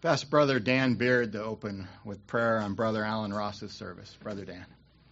Ask Brother Dan Beard to open with prayer on Brother Alan Ross's service. Brother Dan.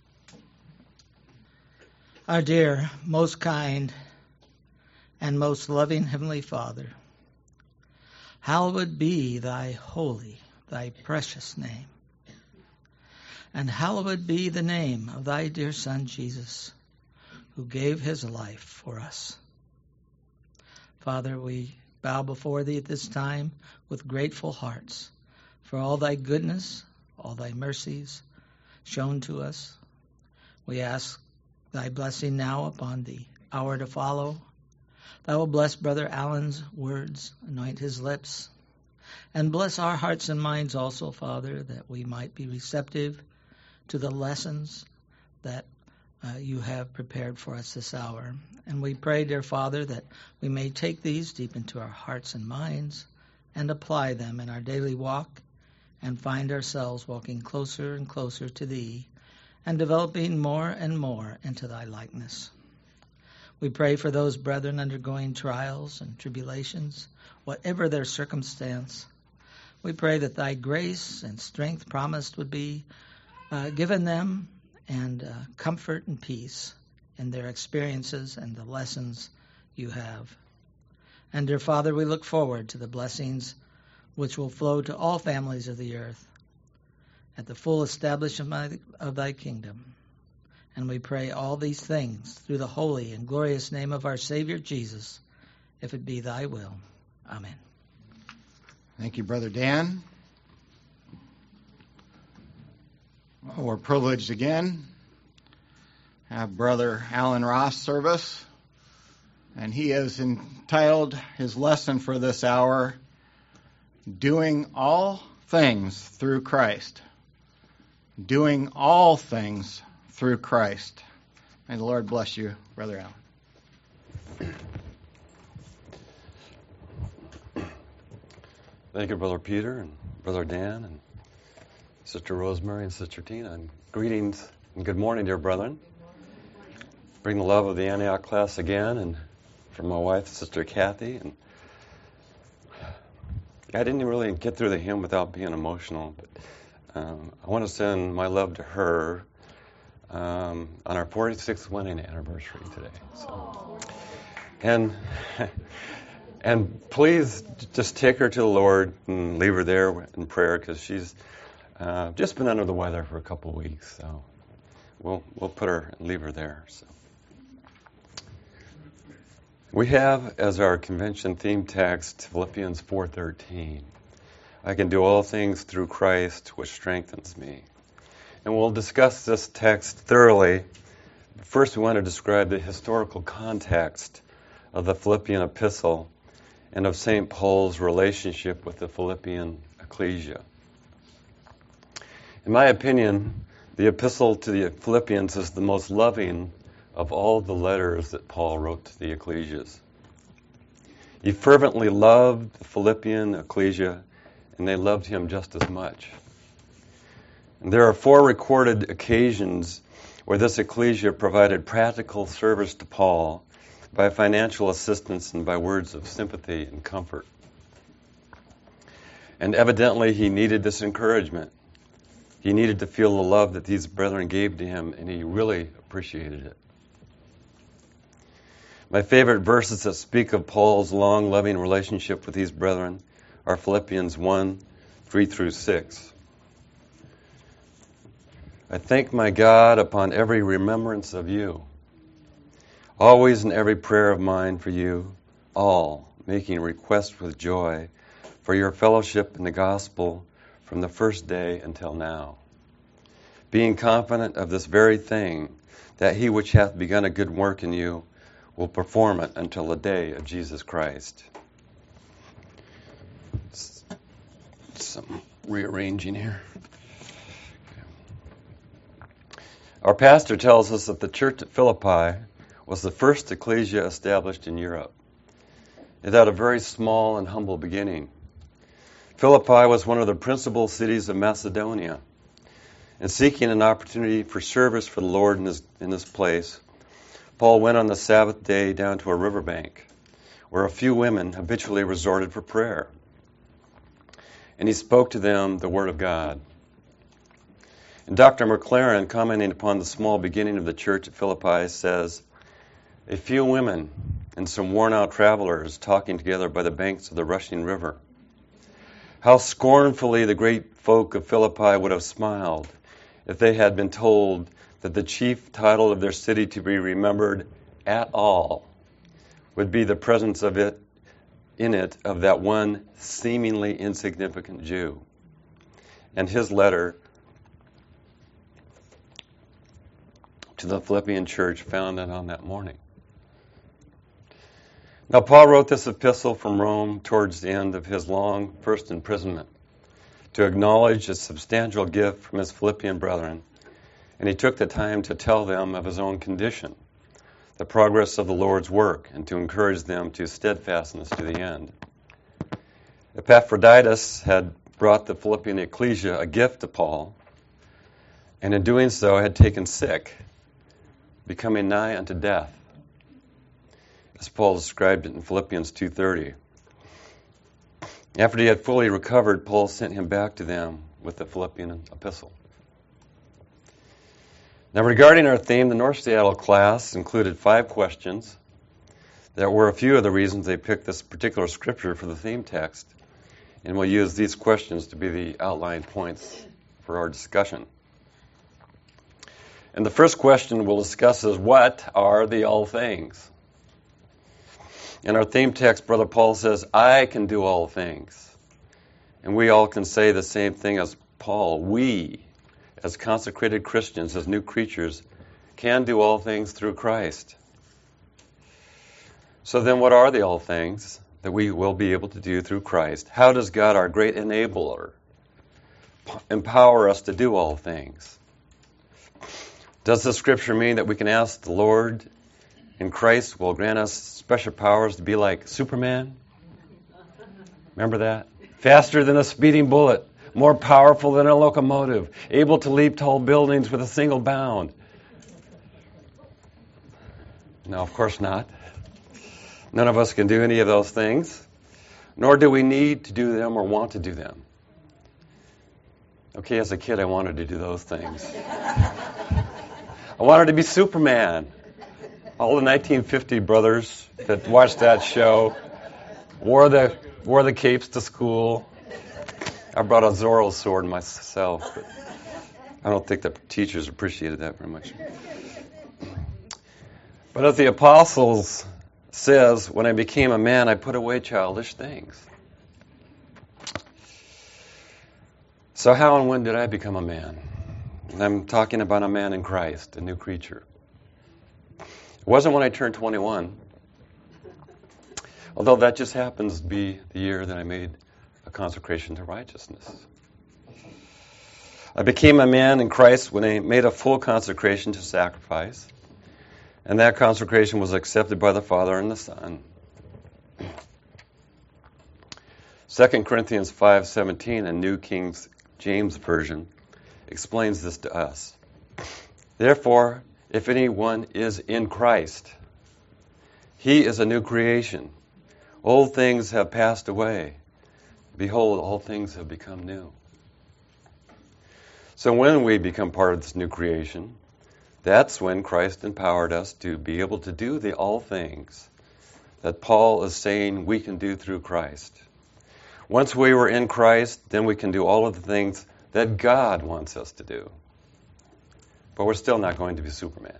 Our dear, most kind, and most loving Heavenly Father, hallowed be thy holy, thy precious name. And hallowed be the name of thy dear Son, Jesus, who gave his life for us. Father, we bow before thee at this time with grateful hearts for all thy goodness, all thy mercies shown to us. We ask thy blessing now upon the hour to follow. Thou will bless Brother Alan's words, anoint his lips, and bless our hearts and minds also, Father, that we might be receptive to the lessons that you have prepared for us this hour. And we pray, dear Father, that we may take these deep into our hearts and minds and apply them in our daily walk and find ourselves walking closer and closer to thee and developing more and more into thy likeness. We pray for those brethren undergoing trials and tribulations, whatever their circumstance. We pray that thy grace and strength promised would be given them, and comfort and peace in their experiences and the lessons you have. And dear Father, we look forward to the blessings which will flow to all families of the earth at the full establishment of thy kingdom. And we pray all these things through the holy and glorious name of our Savior Jesus, if it be thy will. Amen. Thank you, Brother Dan. Well, we're privileged again to have Brother Alan Ross service, and he has entitled his lesson for this hour, Doing All Things Through Christ. Doing all things through Christ. May the Lord bless you, Brother Alan. Thank you, Brother Peter and Brother Dan and Sister Rosemary and Sister Tina. And greetings and good morning, dear brethren. Bring the love of the Antioch class again, and from my wife, Sister Kathy. And I didn't really get through the hymn without being emotional, but I want to send my love to her on our 46th wedding anniversary today. So, and please just take her to the Lord and leave her there in prayer, because she's just been under the weather for a couple of weeks. So we'll put her and leave her there. So we have as our convention theme text Philippians 4:13. I can do all things through Christ, which strengthens me. And we'll discuss this text thoroughly. First, we want to describe the historical context of the Philippian epistle and of St. Paul's relationship with the Philippian ecclesia. In my opinion, the epistle to the Philippians is the most loving of all the letters that Paul wrote to the ecclesias. He fervently loved the Philippian ecclesia, and they loved him just as much. And there are 4 recorded occasions where this ecclesia provided practical service to Paul by financial assistance and by words of sympathy and comfort. And evidently he needed this encouragement. He needed to feel the love that these brethren gave to him, and he really appreciated it. My favorite verses that speak of Paul's long, loving relationship with these brethren are Philippians 1:3-6. I thank my God upon every remembrance of you, always in every prayer of mine for you, all making request with joy for your fellowship in the gospel from the first day until now, being confident of this very thing, that he which hath begun a good work in you will perform it until the day of Jesus Christ. Some rearranging here. Our pastor tells us that the church at Philippi was the first ecclesia established in Europe. It had a very small and humble beginning. Philippi was one of the principal cities of Macedonia. And seeking an opportunity for service for the Lord in this place, Paul went on the Sabbath day down to a riverbank where a few women habitually resorted for prayer. and he spoke to them the word of God. And Dr. McLaren, commenting upon the small beginning of the church at Philippi, says, "A few women and some worn-out travelers talking together by the banks of the rushing river. How scornfully the great folk of Philippi would have smiled if they had been told that the chief title of their city to be remembered at all would be the presence of it in it of that one seemingly insignificant Jew." And his letter to the Philippian church found it on that morning. Now, Paul wrote this epistle from Rome towards the end of his long first imprisonment to acknowledge a substantial gift from his Philippian brethren, and he took the time to tell them of his own condition, the progress of the Lord's work, and to encourage them to steadfastness to the end. Epaphroditus had brought the Philippian ecclesia a gift to Paul, and in doing so had taken sick, becoming nigh unto death, as Paul described it in Philippians 2:30. After he had fully recovered, Paul sent him back to them with the Philippian epistle. Now, regarding our theme, the North Seattle class included 5 questions that were a few of the reasons they picked this particular scripture for the theme text, and we'll use these questions to be the outline points for our discussion. And the first question we'll discuss is, what are the all things? In our theme text, Brother Paul says, "I can do all things." And we all can say the same thing as Paul. We, as consecrated Christians, as new creatures, can do all things through Christ. So then what are the all things that we will be able to do through Christ? How does God, our great enabler, empower us to do all things? Does the scripture mean that we can ask the Lord in Christ will grant us special powers to be like Superman? Remember that? Faster than a speeding bullet, more powerful than a locomotive, able to leap tall buildings with a single bound. No, of course not. None of us can do any of those things, nor do we need to do them or want to do them. Okay, as a kid, I wanted to do those things. I wanted to be Superman. All the 1950 brothers that watched that show wore the capes to school. I brought a Zorro sword myself, but I don't think the teachers appreciated that very much. But as the apostles says, when I became a man, I put away childish things. So how and when did I become a man? And I'm talking about a man in Christ, a new creature. It wasn't when I turned 21, although that just happens to be the year that I made a consecration to righteousness. I became a man in Christ when I made a full consecration to sacrifice, and that consecration was accepted by the Father and the Son. 2 Corinthians 5:17, a New King James Version, explains this to us. Therefore, if anyone is in Christ, he is a new creation. Old things have passed away. Behold, all things have become new. So when we become part of this new creation, that's when Christ empowered us to be able to do the all things that Paul is saying we can do through Christ. Once we were in Christ, then we can do all of the things that God wants us to do. But we're still not going to be Superman.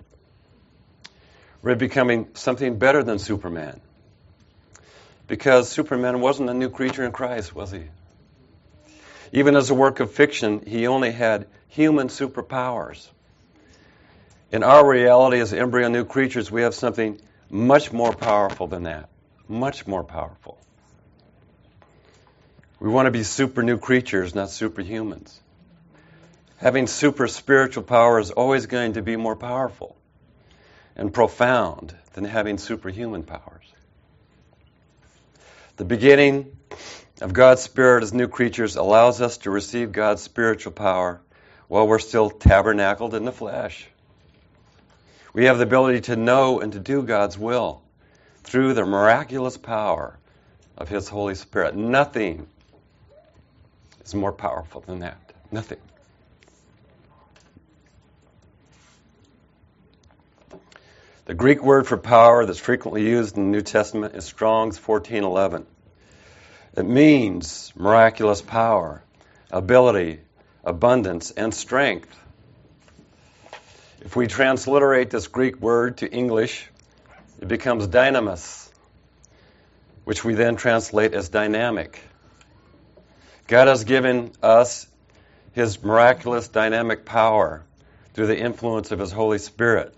We're becoming something better than Superman. Because Superman wasn't a new creature in Christ, was he? Even as a work of fiction, he only had human superpowers. In our reality as embryo new creatures, we have something much more powerful than that. Much more powerful. We want to be super new creatures, not superhumans. Having super spiritual power is always going to be more powerful and profound than having superhuman powers. The beginning of God's Spirit as new creatures allows us to receive God's spiritual power while we're still tabernacled in the flesh. We have the ability to know and to do God's will through the miraculous power of His Holy Spirit. Nothing is more powerful than that. Nothing. The Greek word for power that's frequently used in the New Testament is Strong's 1411. It means miraculous power, ability, abundance, and strength. If we transliterate this Greek word to English, it becomes dynamis, which we then translate as dynamic. God has given us His miraculous dynamic power through the influence of His Holy Spirit.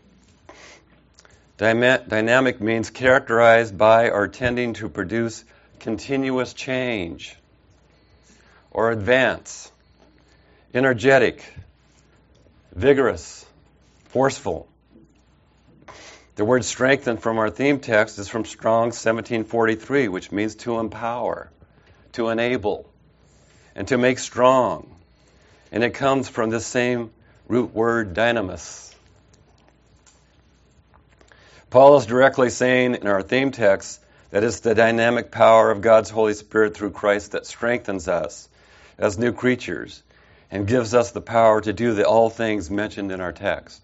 Dynamic means characterized by or tending to produce continuous change or advance, energetic, vigorous, forceful. The word strengthen from our theme text is from Strong's 1743, which means to empower, to enable, and to make strong. And it comes from the same root word, dynamis. Paul is directly saying in our theme text that it's the dynamic power of God's Holy Spirit through Christ that strengthens us as new creatures and gives us the power to do all things mentioned in our text.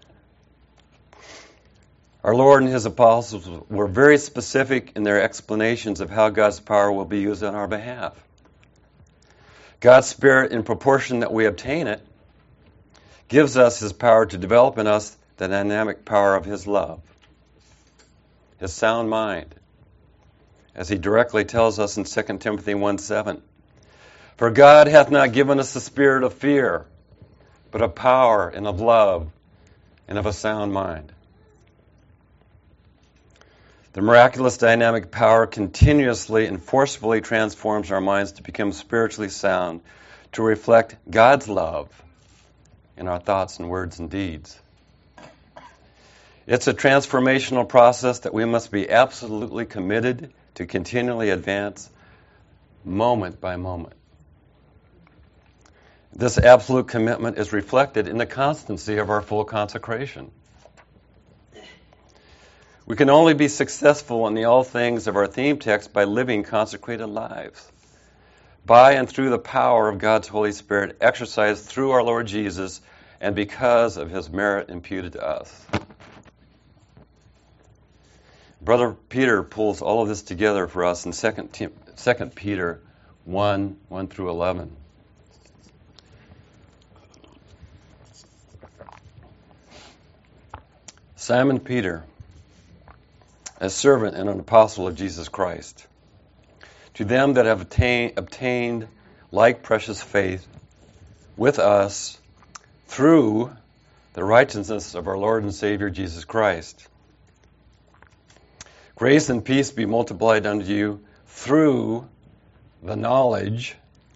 Our Lord and His apostles were very specific in their explanations of how God's power will be used on our behalf. God's Spirit, in proportion that we obtain it, gives us His power to develop in us the dynamic power of His love, His sound mind, as He directly tells us in 2 Timothy 1:7. For God hath not given us the spirit of fear, but of power and of love and of a sound mind. The miraculous dynamic power continuously and forcefully transforms our minds to become spiritually sound, to reflect God's love in our thoughts and words and deeds. It's a transformational process that we must be absolutely committed to continually advance moment by moment. This absolute commitment is reflected in the constancy of our full consecration. We can only be successful in the all things of our theme text by living consecrated lives, by and through the power of God's Holy Spirit exercised through our Lord Jesus and because of His merit imputed to us. Brother Peter pulls all of this together for us in 2 Peter 1 through 11. Simon Peter, a servant and an apostle of Jesus Christ, to them that have obtained like precious faith with us through the righteousness of our Lord and Savior Jesus Christ. Grace and peace be multiplied unto you through the knowledge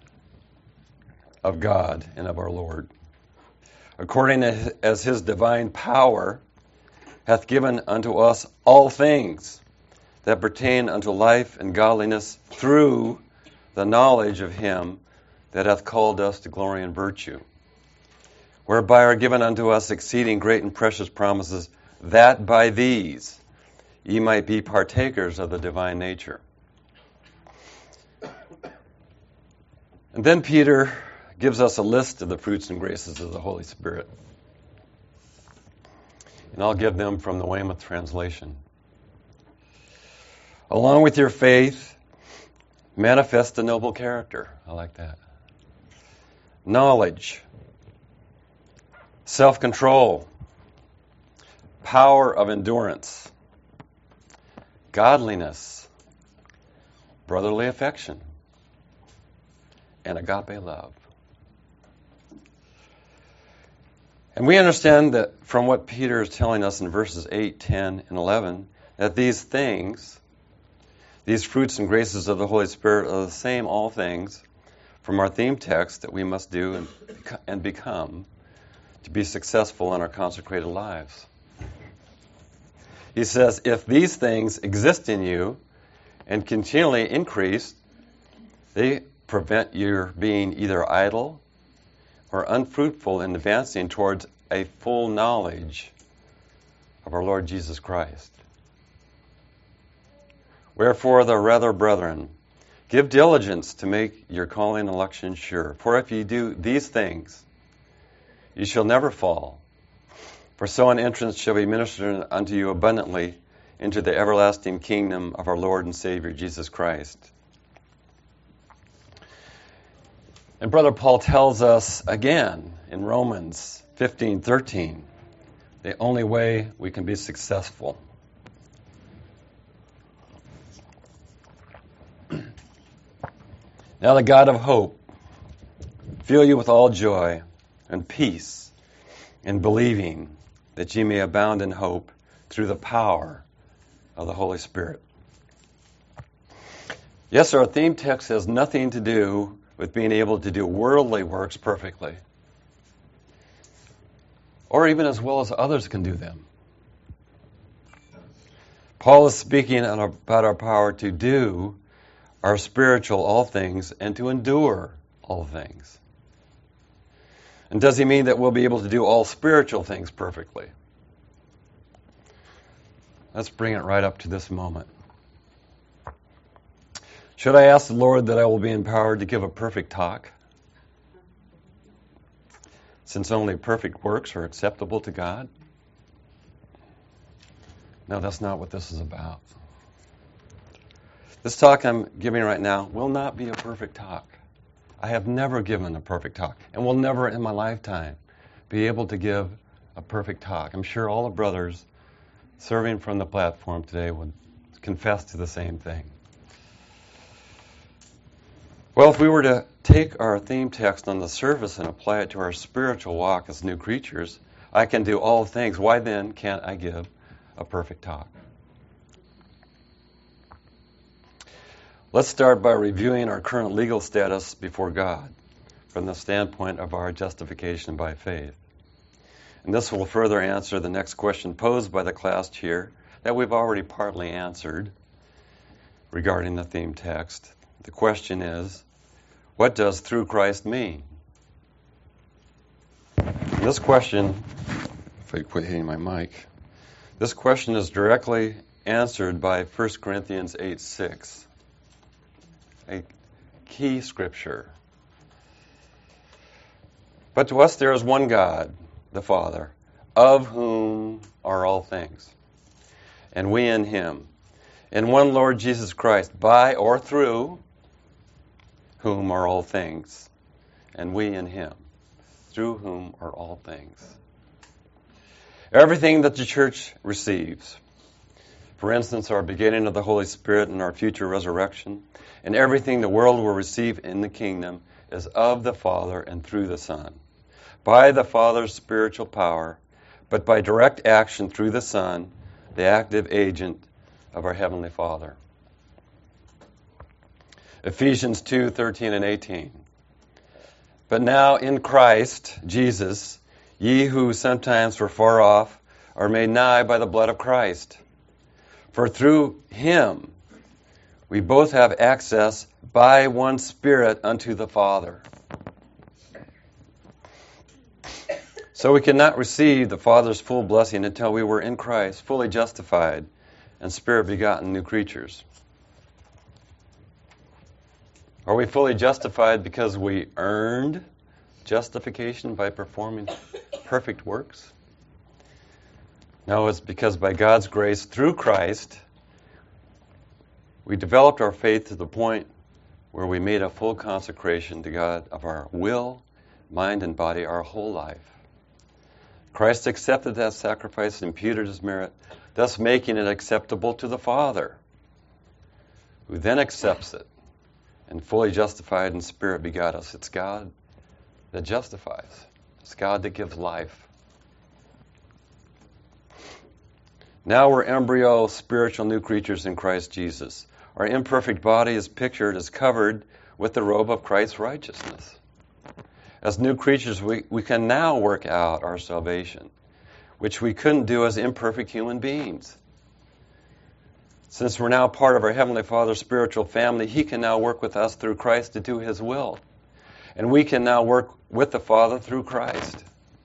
of God and of our Lord, according as His divine power hath given unto us all things that pertain unto life and godliness through the knowledge of Him that hath called us to glory and virtue, whereby are given unto us exceeding great and precious promises, that by these ye might be partakers of the divine nature. And then Peter gives us a list of the fruits and graces of the Holy Spirit. And I'll give them from the Weymouth translation. Along with your faith, manifest a noble character. I like that. Knowledge, self-control, power of endurance, godliness, brotherly affection, and agape love. And we understand that from what Peter is telling us in verses 8, 10, and 11, that these things, these fruits and graces of the Holy Spirit are the same all things from our theme text that we must do and become to be successful in our consecrated lives. He says, if these things exist in you and continually increase, they prevent your being either idle or unfruitful in advancing towards a full knowledge of our Lord Jesus Christ. Wherefore, the rather, brethren, Give diligence to make your calling and election sure. For if you do these things, you shall never fall. For so an entrance shall be ministered unto you abundantly into the everlasting kingdom of our Lord and Savior Jesus Christ. And Brother Paul tells us again in Romans 15:13, the only way we can be successful. Now the God of hope fill you with all joy and peace in believing, that ye may abound in hope through the power of the Holy Spirit. Yes, our theme text has nothing to do with being able to do worldly works perfectly, or even as well as others can do them. Paul is speaking about our power to do our spiritual all things and to endure all things. And does he mean that we'll be able to do all spiritual things perfectly? Let's bring it right up to this moment. Should I ask the Lord that I will be empowered to give a perfect talk? Since only perfect works are acceptable to God? No, that's not what this is about. This talk I'm giving right now will not be a perfect talk. I have never given a perfect talk, and will never in my lifetime be able to give a perfect talk. I'm sure all the brothers serving from the platform today would confess to the same thing. Well, if we were to take our theme text on the surface and apply it to our spiritual walk as new creatures, I can do all things. Why then can't I give a perfect talk? Let's start by reviewing our current legal status before God from the standpoint of our justification by faith. And this will further answer the next question posed by the class here that we've already partly answered regarding the theme text. The question is, what does through Christ mean? This question, if I quit hitting my mic, this question is directly answered by 1 Corinthians 8:6. A key scripture. But to us there is one God, the Father, of whom are all things, and we in him, and one Lord Jesus Christ, by or through whom are all things, and we in him, through whom are all things. Everything that the church receives, for instance, our beginning of the Holy Spirit and our future resurrection, and everything the world will receive in the kingdom is of the Father and through the Son, by the Father's spiritual power, but by direct action through the Son, the active agent of our Heavenly Father. Ephesians 2:13 and 18. But now in Christ Jesus, ye who sometimes were far off are made nigh by the blood of Christ. For through him we both have access by one Spirit unto the Father. So we cannot receive the Father's full blessing until we were in Christ, fully justified and Spirit-begotten new creatures. Are we fully justified because we earned justification by performing perfect works? No, it's because by God's grace through Christ, we developed our faith to the point where we made a full consecration to God of our will, mind, and body our whole life. Christ accepted that sacrifice and imputed his merit, thus making it acceptable to the Father, who then accepts it and fully justified in Spirit begot us. It's God that justifies. It's God that gives life. Now we're embryo spiritual new creatures in Christ Jesus. Our imperfect body is pictured as covered with the robe of Christ's righteousness. As new creatures, we can now work out our salvation, which we couldn't do as imperfect human beings. Since we're now part of our Heavenly Father's spiritual family, he can now work with us through Christ to do his will. And we can now work with the Father through Christ.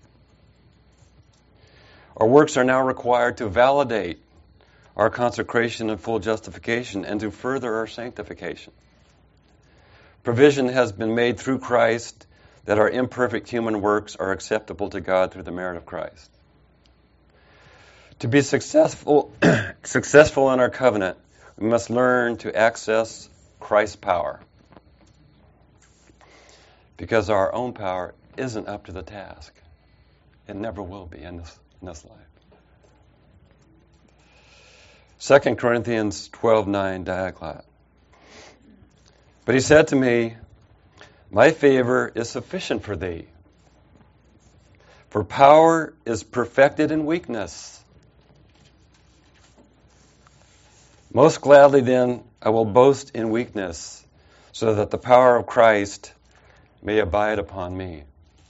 Our works are now required to validate our consecration and full justification and to further our sanctification. Provision has been made through Christ that our imperfect human works are acceptable to God through the merit of Christ. To be successful in our covenant, we must learn to access Christ's power. Because our own power isn't up to the task. It never will be in this life. 2 Corinthians 12:9, Diaclat. But he said to me, my favor is sufficient for thee, for power is perfected in weakness. Most gladly then I will boast in weakness, so that the power of Christ may abide upon me.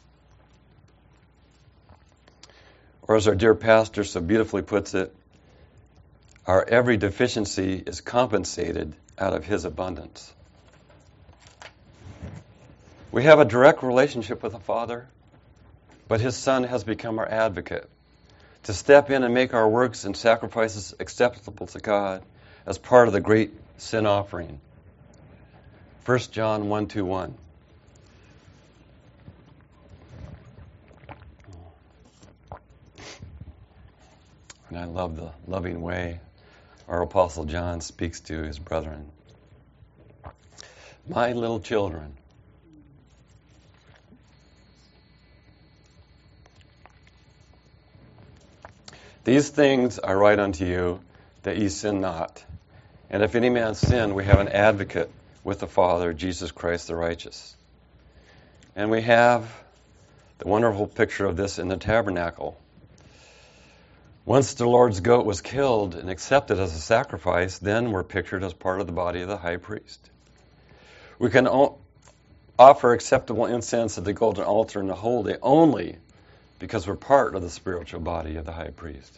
Or as our dear pastor so beautifully puts it, our every deficiency is compensated out of his abundance. We have a direct relationship with the Father, but his Son has become our advocate to step in and make our works and sacrifices acceptable to God as part of the great sin offering. 1 John 1:2-1. And I love the loving way our Apostle John speaks to his brethren. My little children, these things I write unto you, that ye sin not. And if any man sin, we have an advocate with the Father, Jesus Christ the righteous. And we have the wonderful picture of this in the tabernacle. Once the Lord's goat was killed and accepted as a sacrifice, then we're pictured as part of the body of the high priest. We can offer acceptable incense at the golden altar in the holy only because we're part of the spiritual body of the high priest.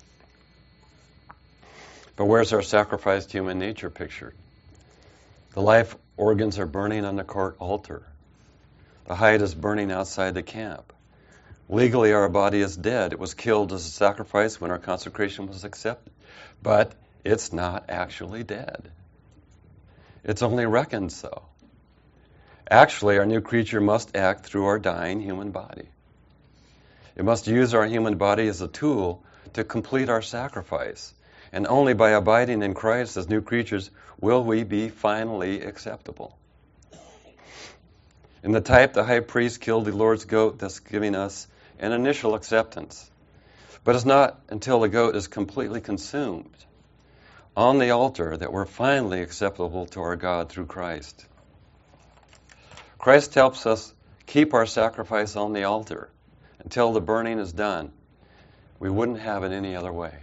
But where's our sacrificed human nature pictured? The life organs are burning on the court altar. The hide is burning outside the camp. Legally, our body is dead. It was killed as a sacrifice when our consecration was accepted. But it's not actually dead. It's only reckoned so. Actually, our new creature must act through our dying human body. It must use our human body as a tool to complete our sacrifice. And only by abiding in Christ as new creatures will we be finally acceptable. In the type, the high priest killed the Lord's goat, thus giving us an initial acceptance. But it's not until the goat is completely consumed on the altar that we're finally acceptable to our God through Christ. Christ helps us keep our sacrifice on the altar until the burning is done. We wouldn't have it any other way.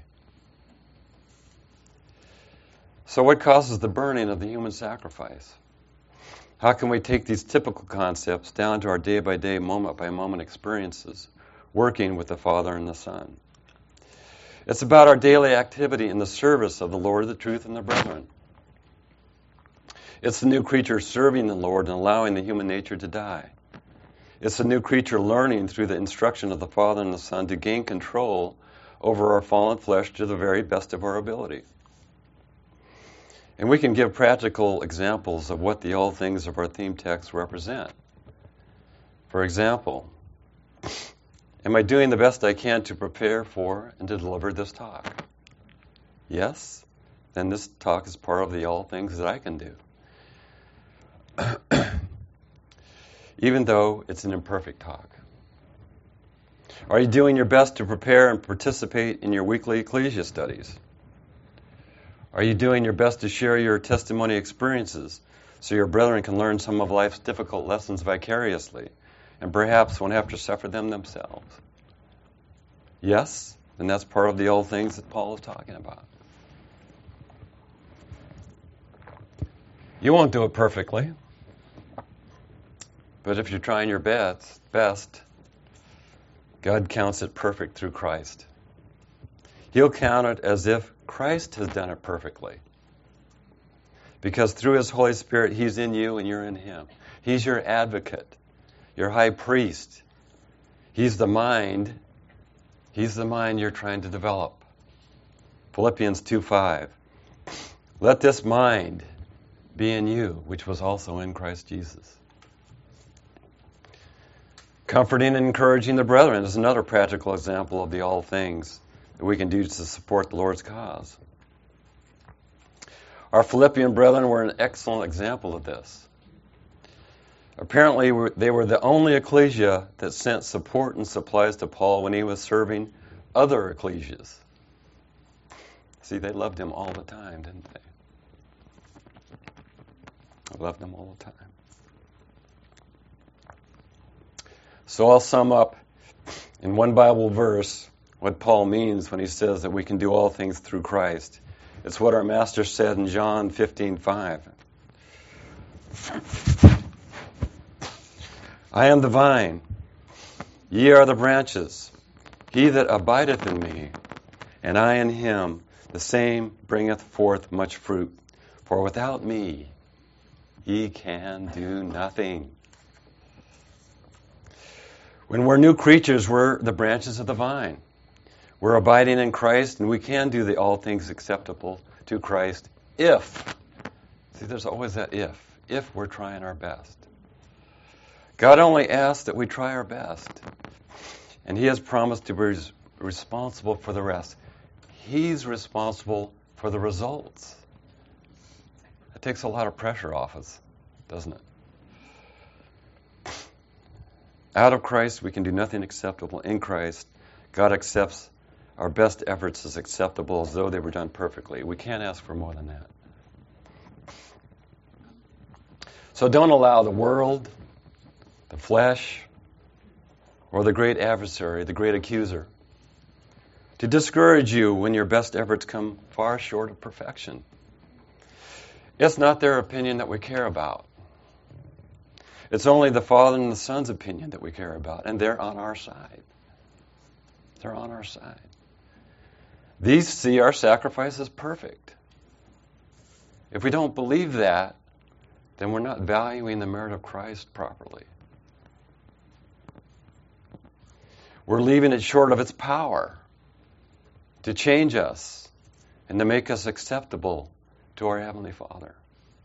So what causes the burning of the human sacrifice? How can we take these typical concepts down to our day-by-day, moment-by-moment experiences, working with the Father and the Son? It's about our daily activity in the service of the Lord, the truth, and the brethren. It's the new creature serving the Lord and allowing the human nature to die. It's the new creature learning through the instruction of the Father and the Son to gain control over our fallen flesh to the very best of our ability. And we can give practical examples of what the all things of our theme text represent. For example, am I doing the best I can to prepare for and to deliver this talk? Yes? Then this talk is part of the all things that I can do. Even though it's an imperfect talk. Are you doing your best to prepare and participate in your weekly ecclesia studies? Are you doing your best to share your testimony experiences so your brethren can learn some of life's difficult lessons vicariously and perhaps won't have to suffer them themselves? Yes, and that's part of the old things that Paul is talking about. You won't do it perfectly, but if you're trying your best, God counts it perfect through Christ. He'll count it as if Christ has done it perfectly. Because through His Holy Spirit, He's in you and you're in Him. He's your advocate, your high priest. He's the mind. He's the mind you're trying to develop. Philippians 2:5. Let this mind be in you, which was also in Christ Jesus. Comforting and encouraging the brethren is another practical example of the all things that we can do to support the Lord's cause. Our Philippian brethren were an excellent example of this. Apparently, they were the only ecclesia that sent support and supplies to Paul when he was serving other ecclesias. See, they loved him all the time, didn't they? They loved him all the time. So I'll sum up in one Bible verse what Paul means when he says that we can do all things through Christ. It's what our Master said in John 15:5. I am the vine, ye are the branches. He that abideth in me, and I in him, the same bringeth forth much fruit. For without me, ye can do nothing. When we're new creatures, we're the branches of the vine. We're abiding in Christ, and we can do the all things acceptable to Christ if, see, there's always that if we're trying our best. God only asks that we try our best, and He has promised to be responsible for the rest. He's responsible for the results. That takes a lot of pressure off us, doesn't it? Out of Christ, we can do nothing acceptable. In Christ, God accepts our best efforts as acceptable as though they were done perfectly. We can't ask for more than that. So don't allow the world, the flesh, or the great adversary, the great accuser, to discourage you when your best efforts come far short of perfection. It's not their opinion that we care about. It's only the Father and the Son's opinion that we care about, and they're on our side. They're on our side. These see our sacrifice as perfect. If we don't believe that, then we're not valuing the merit of Christ properly. We're leaving it short of its power to change us and to make us acceptable to our Heavenly Father.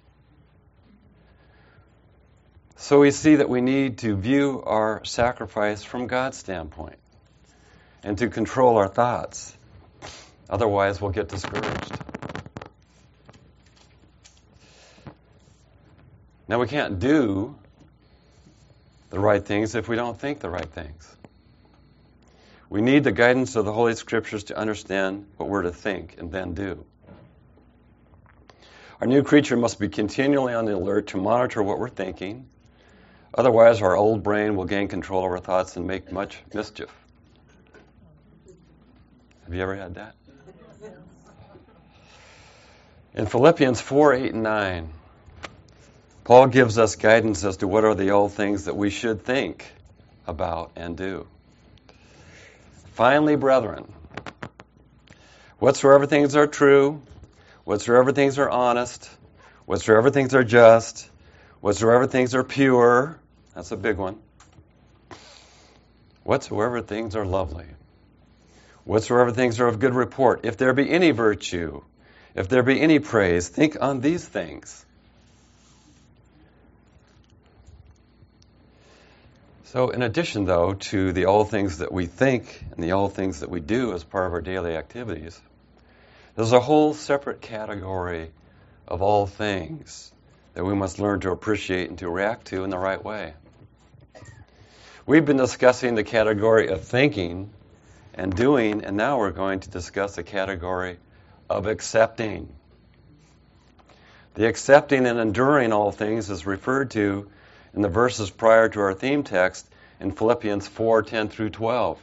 So we see that we need to view our sacrifice from God's standpoint and to control our thoughts. Otherwise, we'll get discouraged. Now, we can't do the right things if we don't think the right things. We need the guidance of the Holy Scriptures to understand what we're to think and then do. Our new creature must be continually on the alert to monitor what we're thinking. Otherwise, our old brain will gain control of our thoughts and make much mischief. Have you ever had that? In Philippians 4:8 and 9, Paul gives us guidance as to what are the old things that we should think about and do. Finally, brethren, whatsoever things are true, whatsoever things are honest, whatsoever things are just, whatsoever things are pure, that's a big one, whatsoever things are lovely, whatsoever things are of good report, if there be any virtue, if there be any praise, think on these things. So in addition, though, to the all things that we think and the all things that we do as part of our daily activities, there's a whole separate category of all things that we must learn to appreciate and to react to in the right way. We've been discussing the category of thinking and doing, and now we're going to discuss the category of accepting. The accepting and enduring all things is referred to in the verses prior to our theme text in Philippians 4:10 through 12.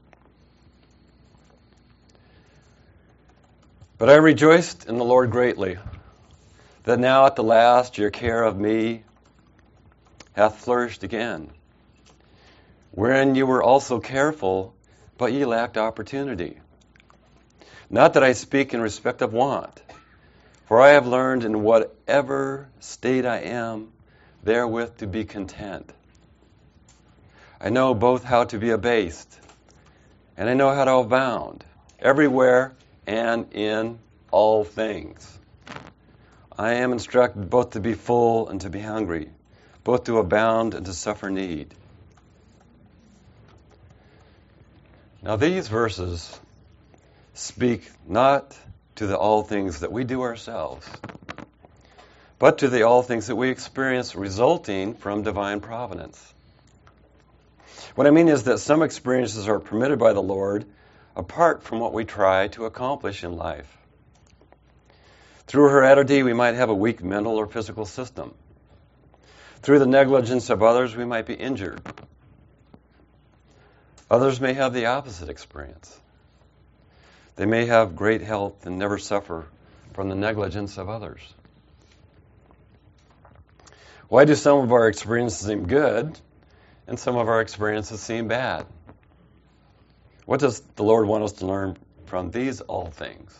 But I rejoiced in the Lord greatly, that now at the last your care of me hath flourished again, wherein you were also careful, but ye lacked opportunity. Not that I speak in respect of want, for I have learned in whatever state I am, therewith to be content. I know both how to be abased, and I know how to abound, everywhere and in all things. I am instructed both to be full and to be hungry, both to abound and to suffer need. Now these verses speak not to the all things that we do ourselves, but to the all things that we experience resulting from divine providence. What I mean is that some experiences are permitted by the Lord apart from what we try to accomplish in life. Through heredity, we might have a weak mental or physical system. Through the negligence of others, we might be injured. Others may have the opposite experience. They may have great health and never suffer from the negligence of others. Why do some of our experiences seem good and some of our experiences seem bad? What does the Lord want us to learn from these all things?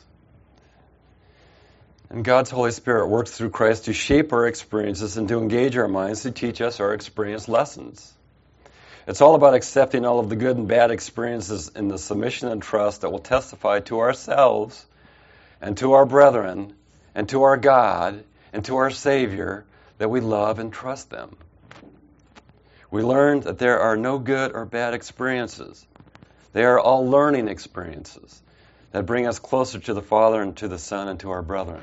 And God's Holy Spirit works through Christ to shape our experiences and to engage our minds to teach us our experience lessons. It's all about accepting all of the good and bad experiences in the submission and trust that will testify to ourselves and to our brethren and to our God and to our Savior that we love and trust them. We learned that there are no good or bad experiences. They are all learning experiences that bring us closer to the Father and to the Son and to our brethren.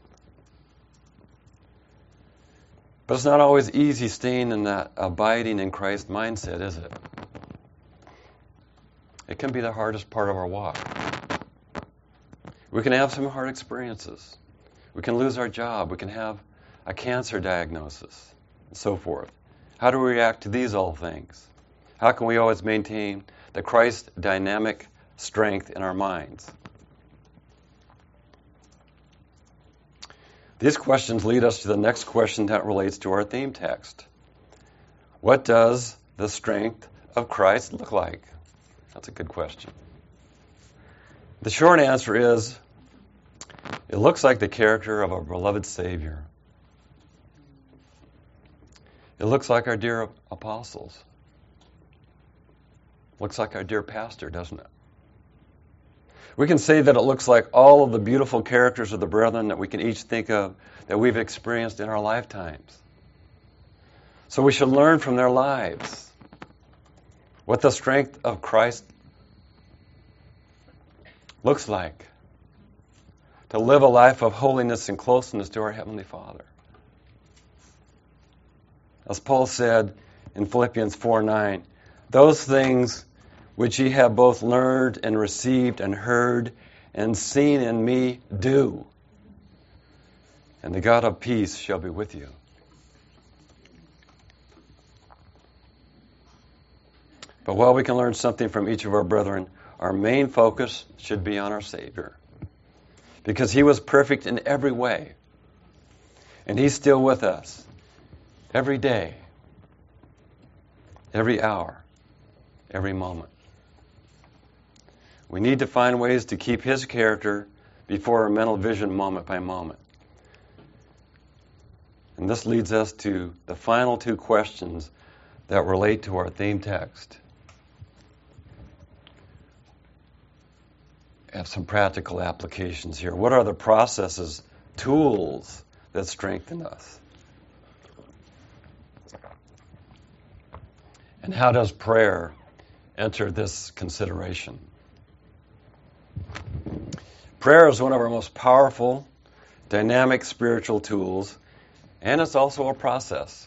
But it's not always easy staying in that abiding in Christ mindset, is it? It can be the hardest part of our walk. We can have some hard experiences. We can lose our job. We can have a cancer diagnosis, and so forth. How do we react to these all things? How can we always maintain the Christ dynamic strength in our minds? These questions lead us to the next question that relates to our theme text. What does the strength of Christ look like? That's a good question. The short answer is, it looks like the character of our beloved Savior. It looks like our dear apostles. Looks like our dear pastor, doesn't it? We can say that it looks like all of the beautiful characters of the brethren that we can each think of that we've experienced in our lifetimes. So we should learn from their lives what the strength of Christ looks like to live a life of holiness and closeness to our Heavenly Father. As Paul said in Philippians 4:9, those things which ye have both learned and received and heard and seen in me, do. And the God of peace shall be with you. But while we can learn something from each of our brethren, our main focus should be on our Savior. Because He was perfect in every way. And He's still with us every day, every hour, every moment. We need to find ways to keep His character before our mental vision moment by moment. And this leads us to the final two questions that relate to our theme text. I have some practical applications here. What are the processes, tools that strengthen us? And how does prayer enter this consideration? Prayer is one of our most powerful, dynamic spiritual tools, and it's also a process.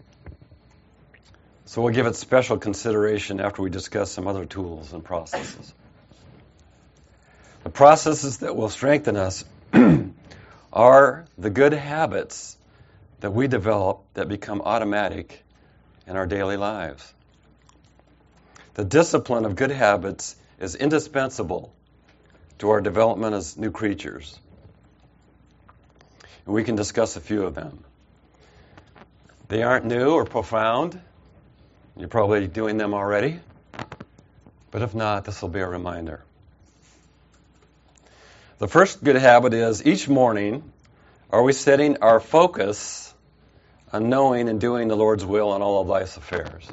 So we'll give it special consideration after we discuss some other tools and processes. The processes that will strengthen us are the good habits that we develop that become automatic in our daily lives. The discipline of good habits is indispensable to our development as new creatures. And we can discuss a few of them. They aren't new or profound. You're probably doing them already. But if not, this will be a reminder. The first good habit is each morning, are we setting our focus on knowing and doing the Lord's will in all of life's affairs?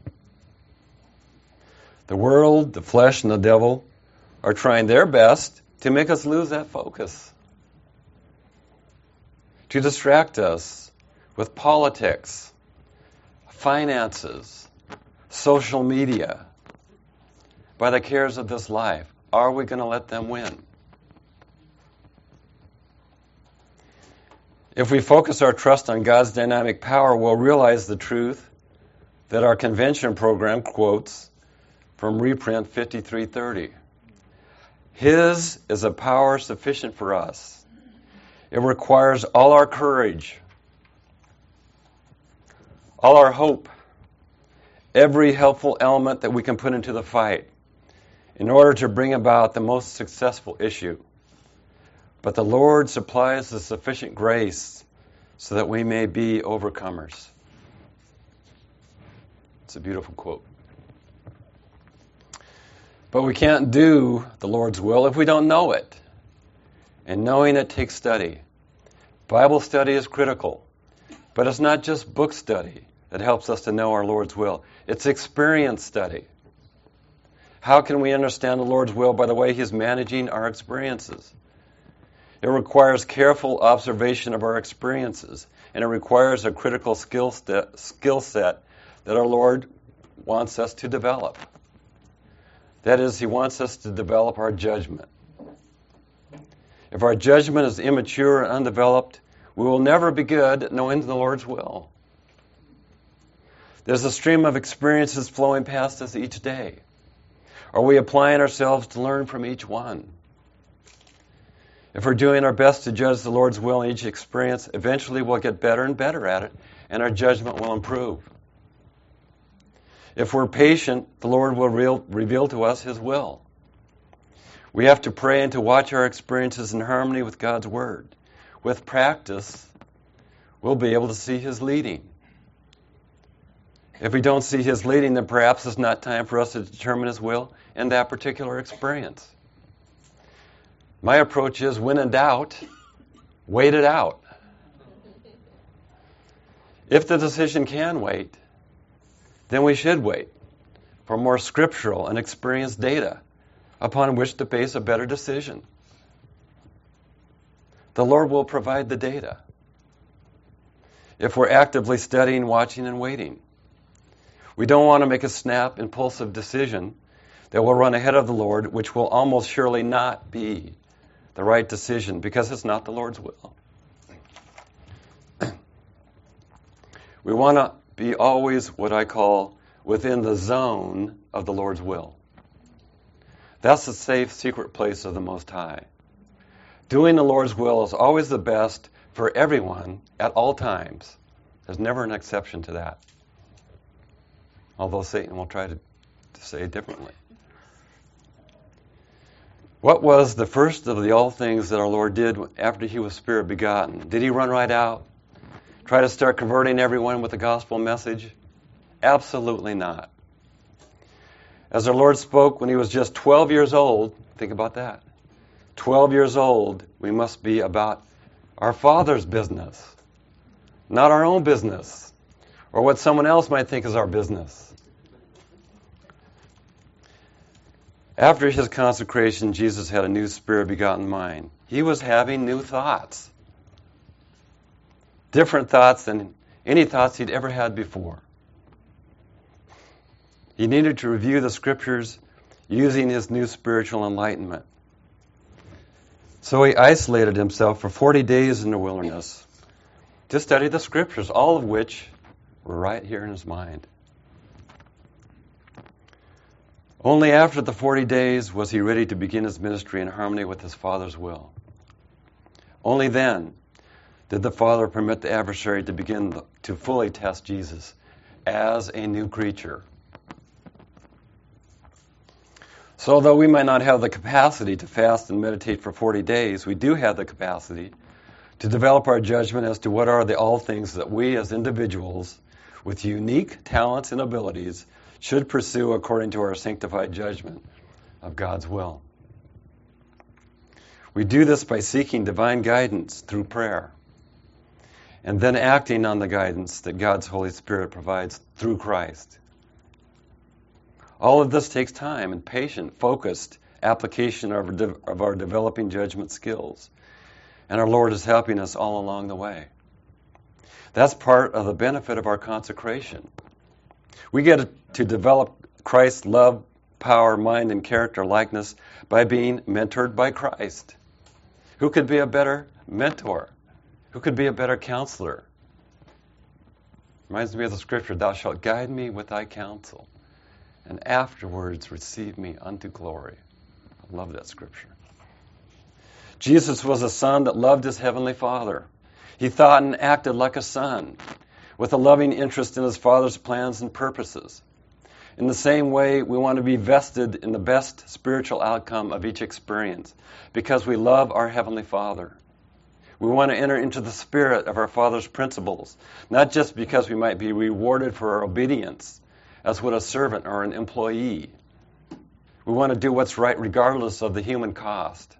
The world, the flesh, and the devil are trying their best to make us lose that focus. to distract us with politics, finances, social media, by the cares of this life. Are we going to let them win? If we focus our trust on God's dynamic power, we'll realize the truth that our convention program quotes from reprint 5330. His is a power sufficient for us. It requires all our courage, all our hope, every helpful element that we can put into the fight in order to bring about the most successful issue. But the Lord supplies the sufficient grace so that we may be overcomers. It's a beautiful quote. But we can't do the Lord's will if we don't know it. And knowing it takes study. Bible study is critical. But it's not just book study that helps us to know our Lord's will. It's experience study. How can we understand the Lord's will? By the way He's managing our experiences. It requires careful observation of our experiences. And it requires a critical skill set that our Lord wants us to develop. That is, He wants us to develop our judgment. If our judgment is immature and undeveloped, we will never be good at knowing the Lord's will. There's a stream of experiences flowing past us each day. Are we applying ourselves to learn from each one? If we're doing our best to judge the Lord's will in each experience, eventually we'll get better and better at it, and our judgment will improve. If we're patient, the Lord will reveal to us His will. We have to pray and to watch our experiences in harmony with God's Word. With practice, we'll be able to see His leading. If we don't see His leading, then perhaps it's not time for us to determine His will in that particular experience. My approach is, when in doubt, wait it out. If the decision can wait, then we should wait for more scriptural and experienced data upon which to base a better decision. The Lord will provide the data if we're actively studying, watching, and waiting. We don't want to make a snap, impulsive decision that will run ahead of the Lord, which will almost surely not be the right decision because it's not the Lord's will. We want to be always what I call within the zone of the Lord's will. That's the safe, secret place of the Most High. Doing the Lord's will is always the best for everyone at all times. There's never an exception to that. Although Satan will try to say it differently. What was the first of the all things that our Lord did after He was Spirit begotten? Did He run right out? Try to start converting everyone with the gospel message? Absolutely not. As our Lord spoke when He was just 12 years old, think about that. 12 years old, we must be about our Father's business, not our own business, or what someone else might think is our business. After His consecration, Jesus had a new Spirit-begotten mind. He was having new thoughts. Different thoughts than any thoughts He'd ever had before. He needed to review the Scriptures using His new spiritual enlightenment. So He isolated Himself for 40 days in the wilderness to study the Scriptures, all of which were right here in His mind. Only after the 40 days was He ready to begin His ministry in harmony with His Father's will. Only then did the Father permit the adversary to begin to fully test Jesus as a new creature. So though we might not have the capacity to fast and meditate for 40 days, we do have the capacity to develop our judgment as to what are the all things that we as individuals with unique talents and abilities should pursue according to our sanctified judgment of God's will. We do this by seeking divine guidance through prayer, and then acting on the guidance that God's Holy Spirit provides through Christ. All of this takes time and patient, focused application of our developing judgment skills. And our Lord is helping us all along the way. That's part of the benefit of our consecration. We get to develop Christ's love, power, mind, and character likeness by being mentored by Christ. Who could be a better mentor? Who could be a better counselor? Reminds me of the scripture, thou shalt guide me with thy counsel, and afterwards receive me unto glory. I love that scripture. Jesus was a son that loved his heavenly Father. He thought and acted like a son, with a loving interest in his Father's plans and purposes. In the same way, we want to be vested in the best spiritual outcome of each experience, because we love our Heavenly Father. We want to enter into the spirit of our Father's principles, not just because we might be rewarded for our obedience, as would a servant or an employee. We want to do what's right regardless of the human cost.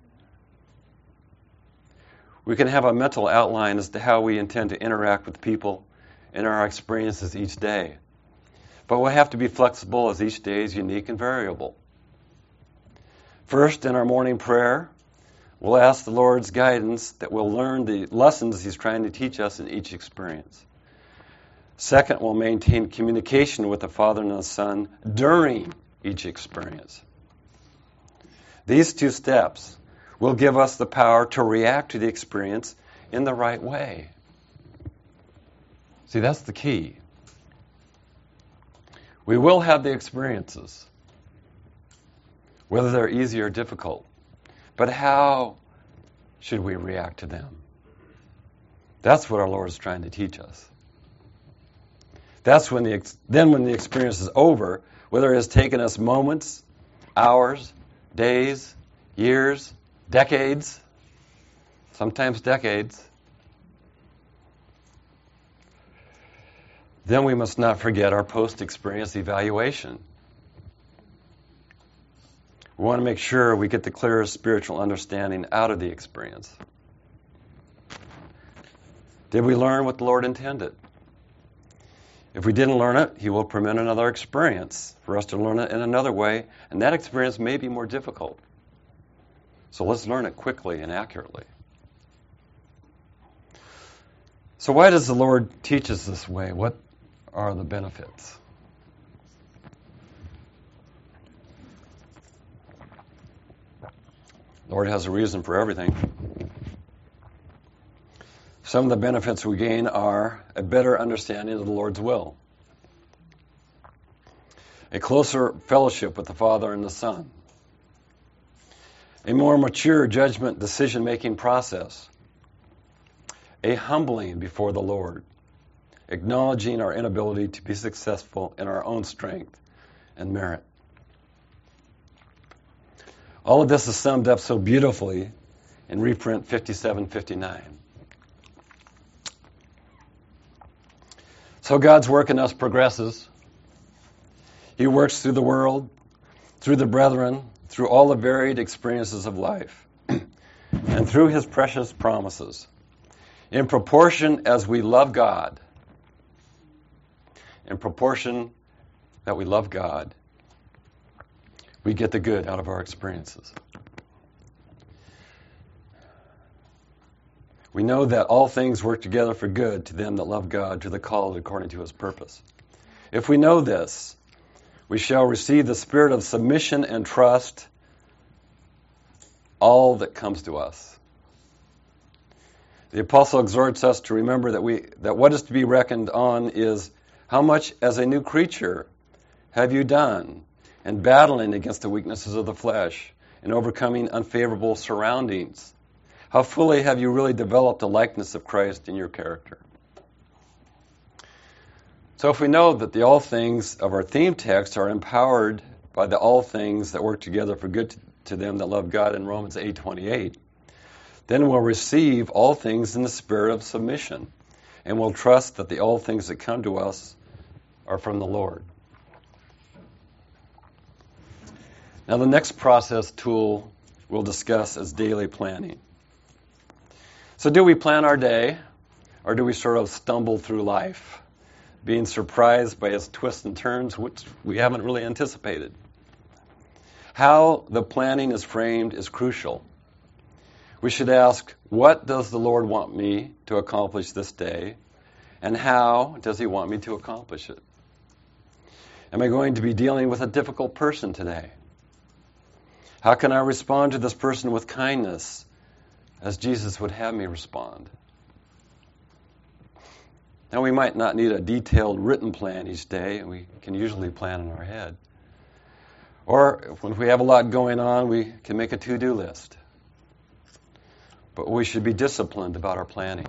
We can have a mental outline as to how we intend to interact with people in our experiences each day. But we'll have to be flexible as each day is unique and variable. First, in our morning prayer, we'll ask the Lord's guidance that we'll learn the lessons He's trying to teach us in each experience. Second, we'll maintain communication with the Father and the Son during each experience. These two steps will give us the power to react to the experience in the right way. See, that's the key. We will have the experiences, whether they're easy or difficult. But how should we react to them? That's what our Lord is trying to teach us. That's when when the experience is over, whether it has taken us moments, hours, days, years, decades, sometimes decades, then we must not forget our post-experience evaluation. We want to make sure we get the clearest spiritual understanding out of the experience. Did we learn what the Lord intended? If we didn't learn it, He will permit another experience for us to learn it in another way, and that experience may be more difficult. So let's learn it quickly and accurately. So why does the Lord teach us this way? What are the benefits? The Lord has a reason for everything. Some of the benefits we gain are a better understanding of the Lord's will, a closer fellowship with the Father and the Son, a more mature judgment decision-making process, a humbling before the Lord, acknowledging our inability to be successful in our own strength and merit. All of this is summed up so beautifully in reprint 5759. So God's work in us progresses. He works through the world, through the brethren, through all the varied experiences of life, and through His precious promises. In proportion as we love God, in proportion that we love God, we get the good out of our experiences. We know that all things work together for good to them that love God, to the called according to His purpose. If we know this, we shall receive the spirit of submission and trust, all that comes to us. The apostle exhorts us to remember that what is to be reckoned on is how much as a new creature have you done in battling against the weaknesses of the flesh and overcoming unfavorable surroundings. How fully have you really developed a likeness of Christ in your character? So if we know that the all things of our theme text are empowered by the all things that work together for good to them that love God in Romans 8:28, then we'll receive all things in the spirit of submission, and we'll trust that the all things that come to us are from the Lord. Now the next process tool we'll discuss is daily planning. So do we plan our day, or do we sort of stumble through life, being surprised by its twists and turns which we haven't really anticipated? How the planning is framed is crucial. We should ask, what does the Lord want me to accomplish this day? And how does He want me to accomplish it? Am I going to be dealing with a difficult person today? How can I respond to this person with kindness as Jesus would have me respond? Now, we might not need a detailed written plan each day, and we can usually plan in our head. Or if we have a lot going on, we can make a to-do list. But we should be disciplined about our planning.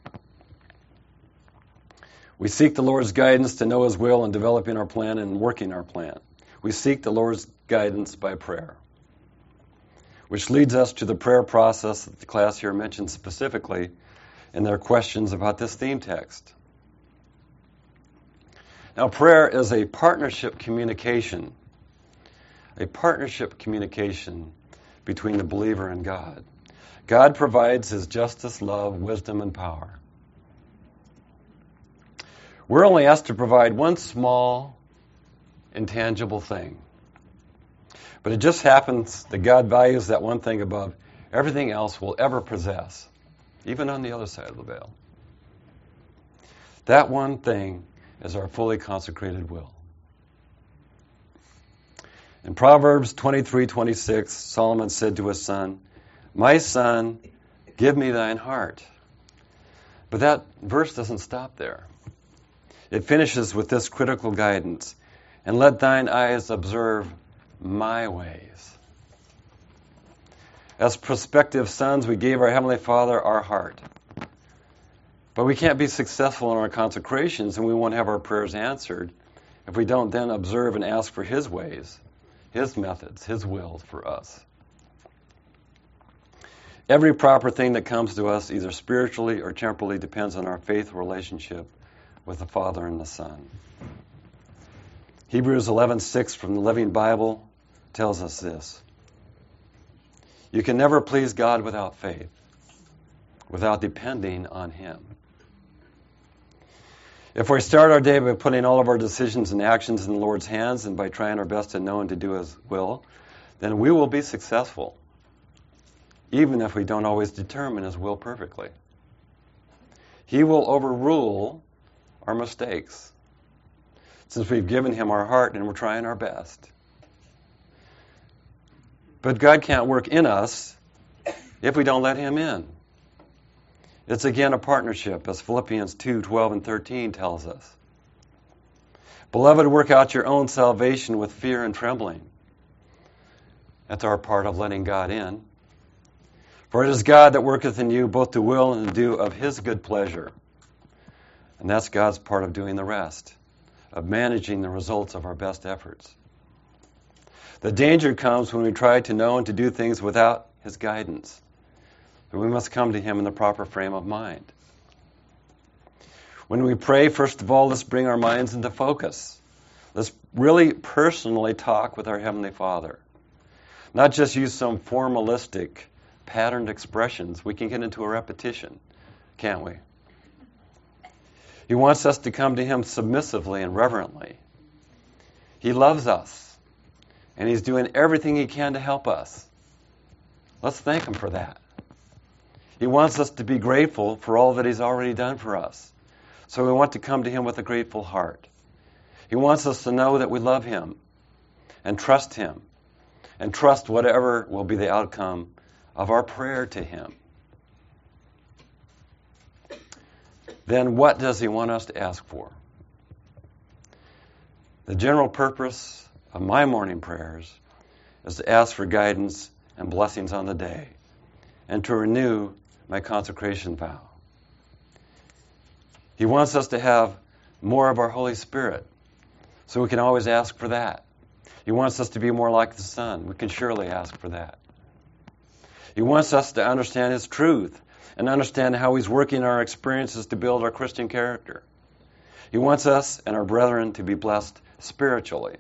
We seek the Lord's guidance to know His will in developing our plan and working our plan. We seek the Lord's guidance by prayer, which leads us to the prayer process that the class here mentioned specifically in their questions about this theme text. Now, prayer is a partnership communication between the believer and God. God provides His justice, love, wisdom, and power. We're only asked to provide one small, intangible thing. But it just happens that God values that one thing above everything else we'll ever possess, even on the other side of the veil. That one thing is our fully consecrated will. In Proverbs 23:26, Solomon said to his son, "My son, give me thine heart." But that verse doesn't stop there. It finishes with this critical guidance, "And let thine eyes observe my ways." As prospective sons, we gave our Heavenly Father our heart. But we can't be successful in our consecrations, and we won't have our prayers answered if we don't then observe and ask for His ways, His methods, His will for us. Every proper thing that comes to us, either spiritually or temporally, depends on our faithful relationship with the Father and the Son. Hebrews 11:6 from the Living Bible tells us this: you can never please God without faith, without depending on Him. If we start our day by putting all of our decisions and actions in the Lord's hands and by trying our best to know and to do His will, then we will be successful, even if we don't always determine His will perfectly. He will overrule our mistakes, since we've given Him our heart and we're trying our best. But God can't work in us if we don't let Him in. It's again a partnership, as Philippians 2:12 and 13 tells us. Beloved, work out your own salvation with fear and trembling. That's our part of letting God in. For it is God that worketh in you both to will and to do of His good pleasure. And that's God's part of doing the rest, of managing the results of our best efforts. The danger comes when we try to know and to do things without His guidance. But we must come to Him in the proper frame of mind. When we pray, first of all, let's bring our minds into focus. Let's really personally talk with our Heavenly Father. Not just use some formalistic, patterned expressions. We can get into a repetition, can't we? He wants us to come to Him submissively and reverently. He loves us, and He's doing everything He can to help us. Let's thank Him for that. He wants us to be grateful for all that He's already done for us. So we want to come to Him with a grateful heart. He wants us to know that we love Him and trust Him and trust whatever will be the outcome of our prayer to Him. Then what does He want us to ask for? The general purpose of my morning prayers is to ask for guidance and blessings on the day and to renew my consecration vow. He wants us to have more of our Holy Spirit, so we can always ask for that. He wants us to be more like the Son. We can surely ask for that. He wants us to understand His truth and understand how He's working our experiences to build our Christian character. He wants us and our brethren to be blessed spiritually.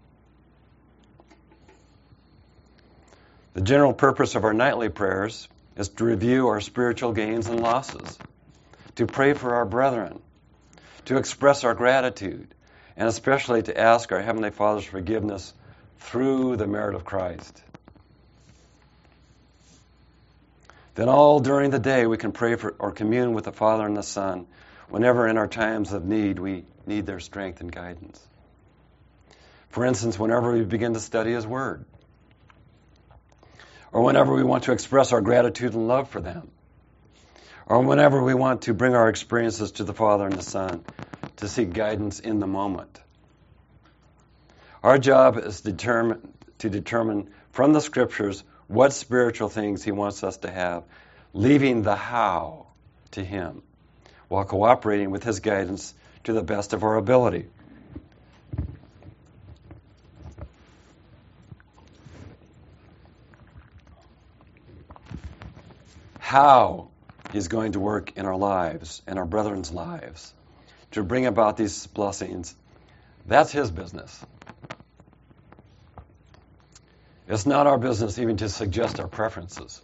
The general purpose of our nightly prayers is to review our spiritual gains and losses, to pray for our brethren, to express our gratitude, and especially to ask our Heavenly Father's forgiveness through the merit of Christ. Then all during the day we can pray for or commune with the Father and the Son whenever in our times of need we need their strength and guidance. For instance, whenever we begin to study His Word, or whenever we want to express our gratitude and love for them, or whenever we want to bring our experiences to the Father and the Son to seek guidance in the moment. Our job is to determine from the Scriptures what spiritual things He wants us to have, leaving the how to Him, while cooperating with His guidance to the best of our ability. How He's going to work in our lives and our brethren's lives to bring about these blessings, that's His business. It's not our business even to suggest our preferences.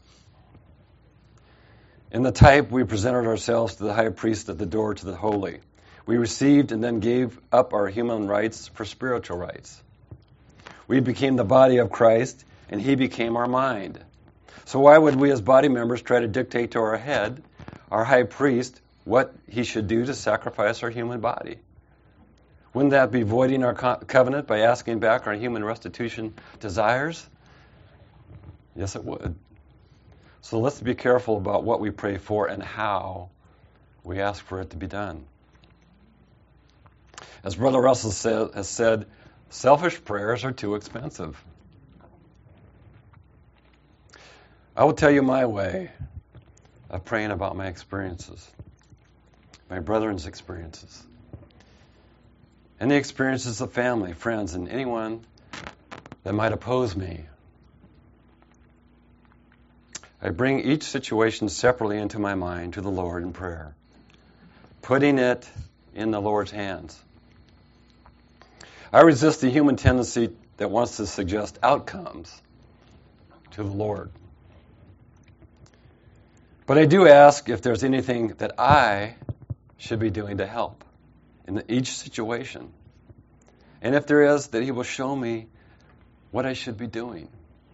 In the type, we presented ourselves to the high priest at the door to the holy. We received and then gave up our human rights for spiritual rights. We became the body of Christ, and He became our mind. So why would we as body members try to dictate to our head, our high priest, what he should do to sacrifice our human body? Wouldn't that be voiding our covenant by asking back our human restitution desires? Yes, it would. So let's be careful about what we pray for and how we ask for it to be done. As Brother Russell has said, selfish prayers are too expensive. I will tell you my way of praying about my experiences, my brethren's experiences, and the experiences of family, friends, and anyone that might oppose me. I bring each situation separately into my mind to the Lord in prayer, putting it in the Lord's hands. I resist the human tendency that wants to suggest outcomes to the Lord. But I do ask if there's anything that I should be doing to help in each situation. And if there is, that He will show me what I should be doing.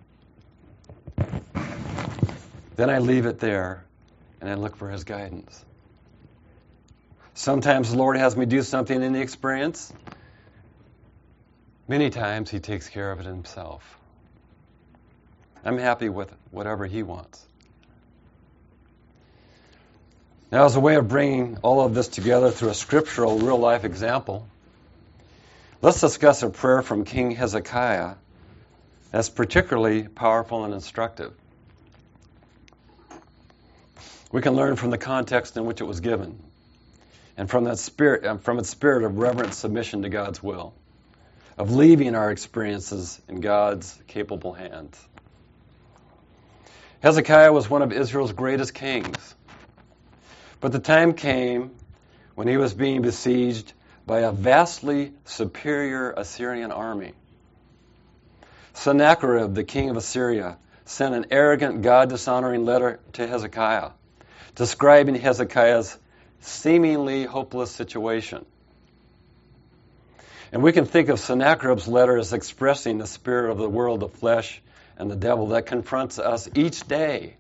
Then I leave it there and I look for His guidance. Sometimes the Lord has me do something in the experience. Many times He takes care of it Himself. I'm happy with whatever He wants. Now, as a way of bringing all of this together through a scriptural, real-life example, let's discuss a prayer from King Hezekiah that's particularly powerful and instructive. We can learn from the context in which it was given, and from its spirit of reverent submission to God's will, of leaving our experiences in God's capable hands. Hezekiah was one of Israel's greatest kings. But the time came when he was being besieged by a vastly superior Assyrian army. Sennacherib, the king of Assyria, sent an arrogant, God-dishonoring letter to Hezekiah, describing Hezekiah's seemingly hopeless situation. And we can think of Sennacherib's letter as expressing the spirit of the world of flesh and the devil that confronts us each day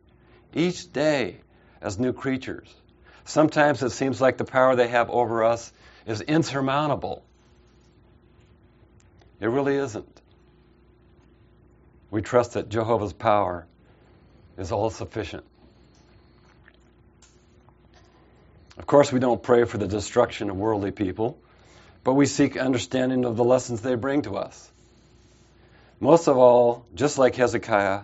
as new creatures. Sometimes it seems like the power they have over us is insurmountable. It really isn't. We trust that Jehovah's power is all sufficient. Of course, we don't pray for the destruction of worldly people, but we seek understanding of the lessons they bring to us. Most of all, just like Hezekiah,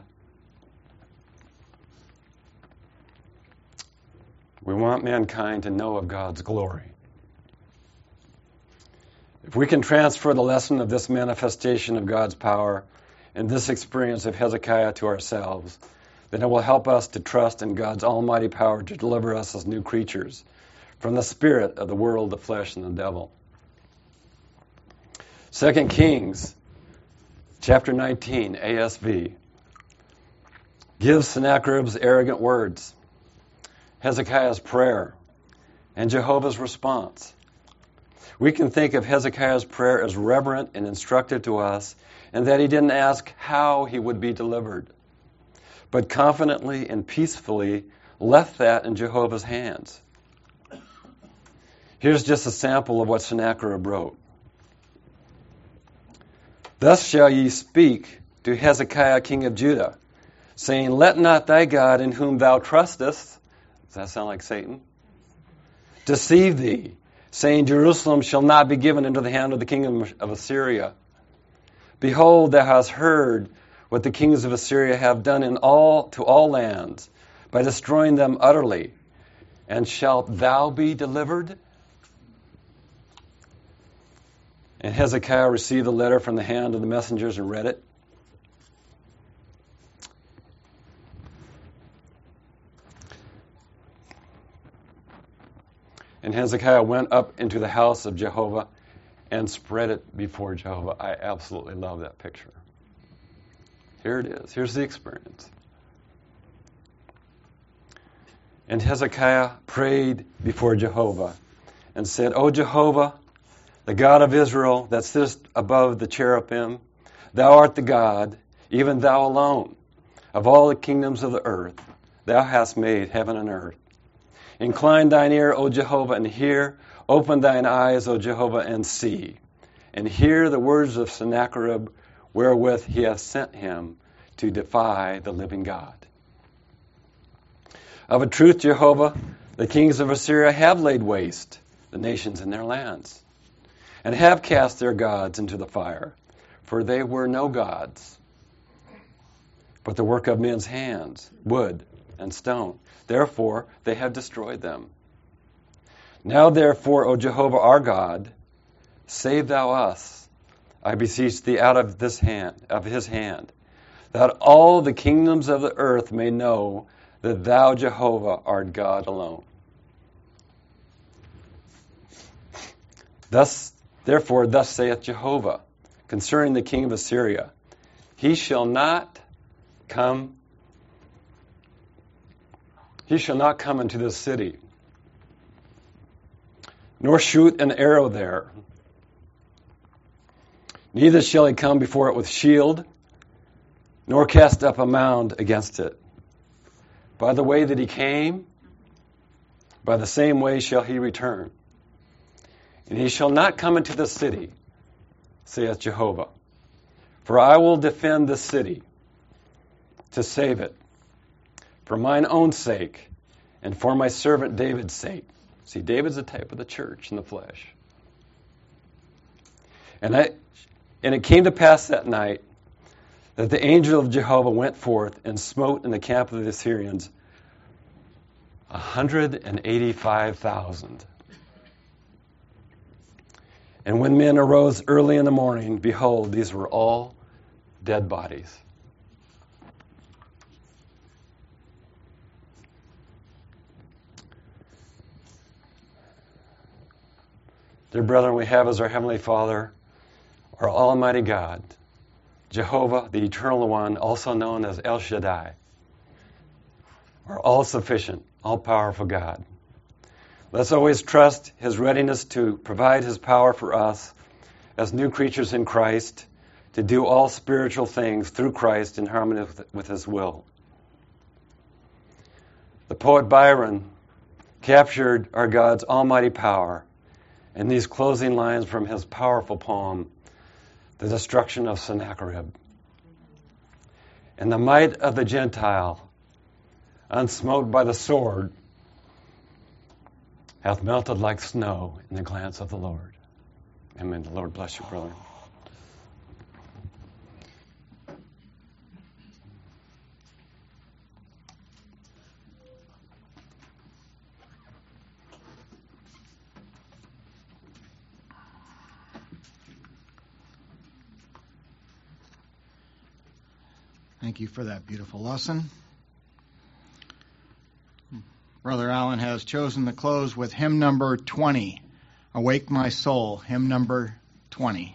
we want mankind to know of God's glory. If we can transfer the lesson of this manifestation of God's power and this experience of Hezekiah to ourselves, then it will help us to trust in God's almighty power to deliver us as new creatures from the spirit of the world, the flesh, and the devil. 2 Kings chapter 19, ASV, gives Sennacherib's arrogant words, Hezekiah's prayer, and Jehovah's response. We can think of Hezekiah's prayer as reverent and instructive to us, and that he didn't ask how he would be delivered, but confidently and peacefully left that in Jehovah's hands. Here's just a sample of what Sennacherib wrote. Thus shall ye speak to Hezekiah king of Judah, saying, Let not thy God in whom thou trustest, does that sound like Satan? Deceive thee, saying, Jerusalem shall not be given into the hand of the king of Assyria. Behold, thou hast heard what the kings of Assyria have done to all lands, by destroying them utterly. And shalt thou be delivered? And Hezekiah received the letter from the hand of the messengers and read it. And Hezekiah went up into the house of Jehovah and spread it before Jehovah. I absolutely love that picture. Here it is. Here's the experience. And Hezekiah prayed before Jehovah and said, O Jehovah, the God of Israel that sittest above the cherubim, thou art the God, even thou alone, of all the kingdoms of the earth. Thou hast made heaven and earth. Incline thine ear, O Jehovah, and hear. Open thine eyes, O Jehovah, and see. And hear the words of Sennacherib, wherewith he hath sent him to defy the living God. Of a truth, Jehovah, the kings of Assyria have laid waste the nations in their lands, and have cast their gods into the fire, for they were no gods, but the work of men's hands, wood and stone. Therefore they have destroyed them. Now therefore, O Jehovah our God, save thou us, I beseech thee, out of his hand, that all the kingdoms of the earth may know that thou, Jehovah, art God alone. Therefore, thus saith Jehovah concerning the king of Assyria, he shall not come into this city, nor shoot an arrow there. Neither shall he come before it with shield, nor cast up a mound against it. By the way that he came, by the same way shall he return. And he shall not come into the city, saith Jehovah. For I will defend the city to save it, for mine own sake, and for my servant David's sake. See, David's a type of the church in the flesh. And it came to pass that night that the angel of Jehovah went forth and smote in the camp of the Assyrians 185,000. And when men arose early in the morning, behold, these were all dead bodies. Dear brethren, we have as our Heavenly Father, our Almighty God, Jehovah, the Eternal One, also known as El Shaddai, our all-sufficient, all-powerful God. Let's always trust His readiness to provide His power for us as new creatures in Christ to do all spiritual things through Christ in harmony with His will. The poet Byron captured our God's almighty power in these closing lines from his powerful poem, The Destruction of Sennacherib. And the might of the Gentile, unsmote by the sword, hath melted like snow in the glance of the Lord. Amen. The Lord bless you, brother. Thank you for that beautiful lesson. Brother Allen has chosen to close with hymn number 20, Awake My Soul, hymn number 20.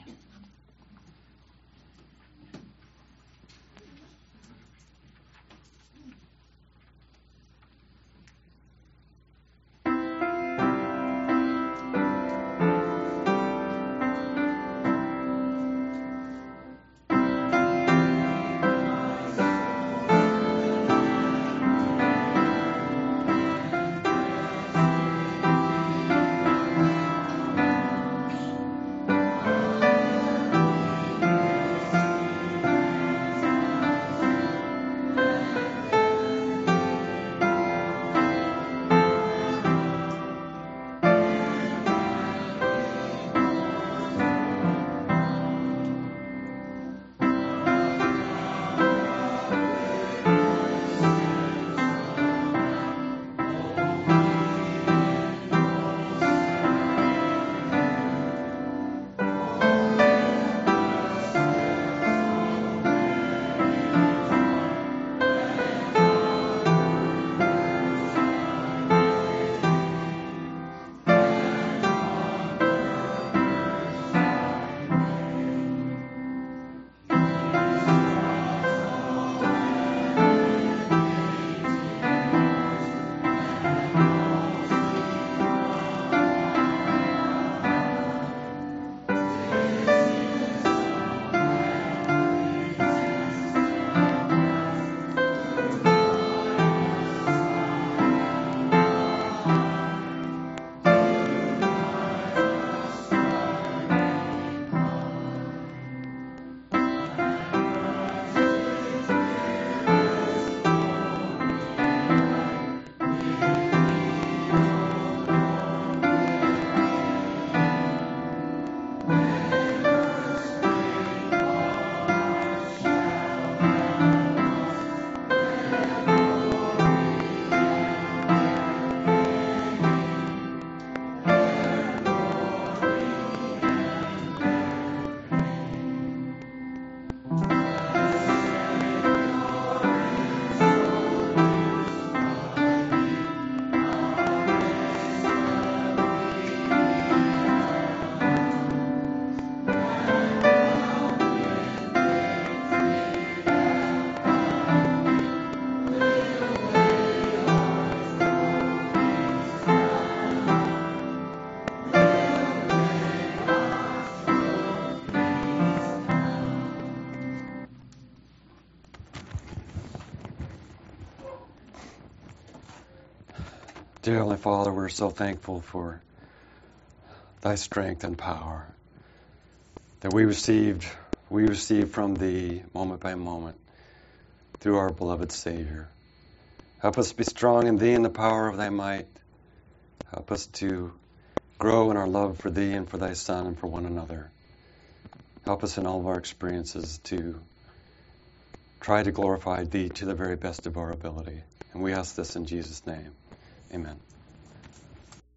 Dear Heavenly Father, we're so thankful for Thy strength and power that we receive from Thee moment by moment through our beloved Savior. Help us be strong in Thee and the power of Thy might. Help us to grow in our love for Thee and for Thy Son and for one another. Help us in all of our experiences to try to glorify Thee to the very best of our ability. And we ask this in Jesus' name. Amen.